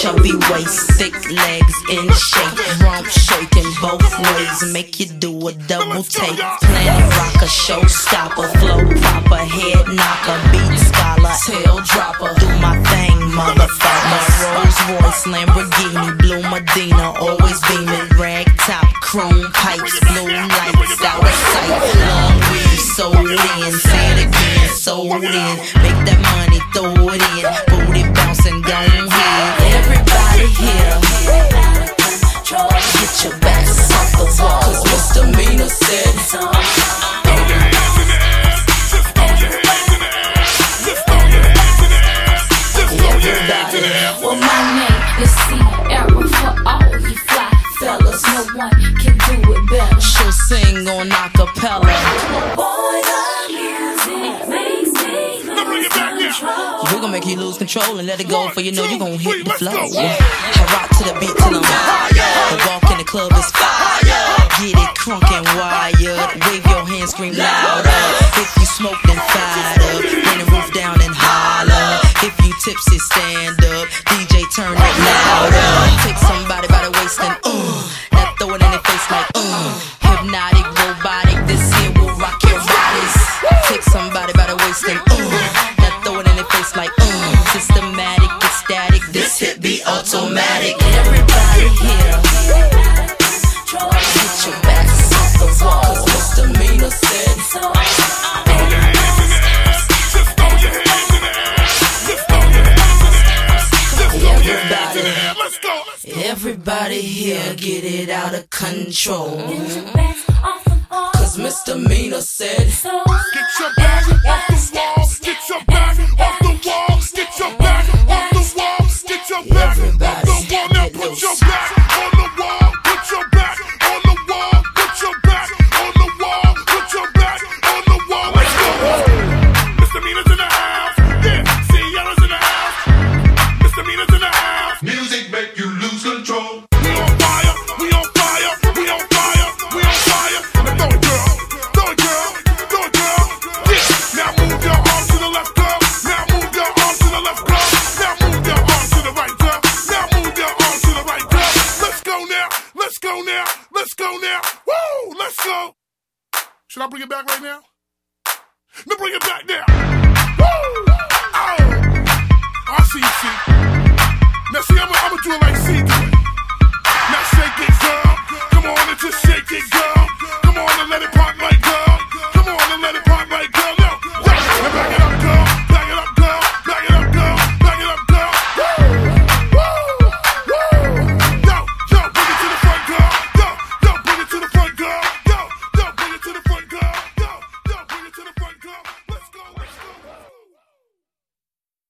chubby waist, thick legs in shape, rump shaking both ways, make you do a double take. Planet rocker, showstopper, flow proper, head knocker, beat scholar, tail dropper. Do my thing, motherfucker. Rolls Royce, Lamborghini, blue Medina, always beaming, rag top, chrome pipes, blue lights, out of sight. Long weave, sold in, say it again, sold in. Make that money, throw it in, booty bouncing, go ahead. Everybody here, get your backs off the wall, 'cause Misdemeanor said so. Well, my name is Sierra for all you fly fellas. No one can do it better. She'll sing on acapella. Boy, the music makes me lose control. We're gonna make you lose control and let it go, for you know you gon' hit the flow. I rock to the beat till I'm higher. The walk in the club is fire. Get it crunk and wired. Wave your hands, scream louder. If you smoke, then fired up. Bring the roof down and holler. If you tipsy, stand up. DJ, turn it louder. Take somebody by the waist and now throw it in their face like hypnotic, robotic. This here will rock your bodies. Take somebody by the waist and now throw it in their face like systematic, ecstatic. This hit be automatic. Everybody here, get your backs off the wall, 'cause Misdemeanor said so. Everybody here, get it out of control, 'cause Misdemeanor said so.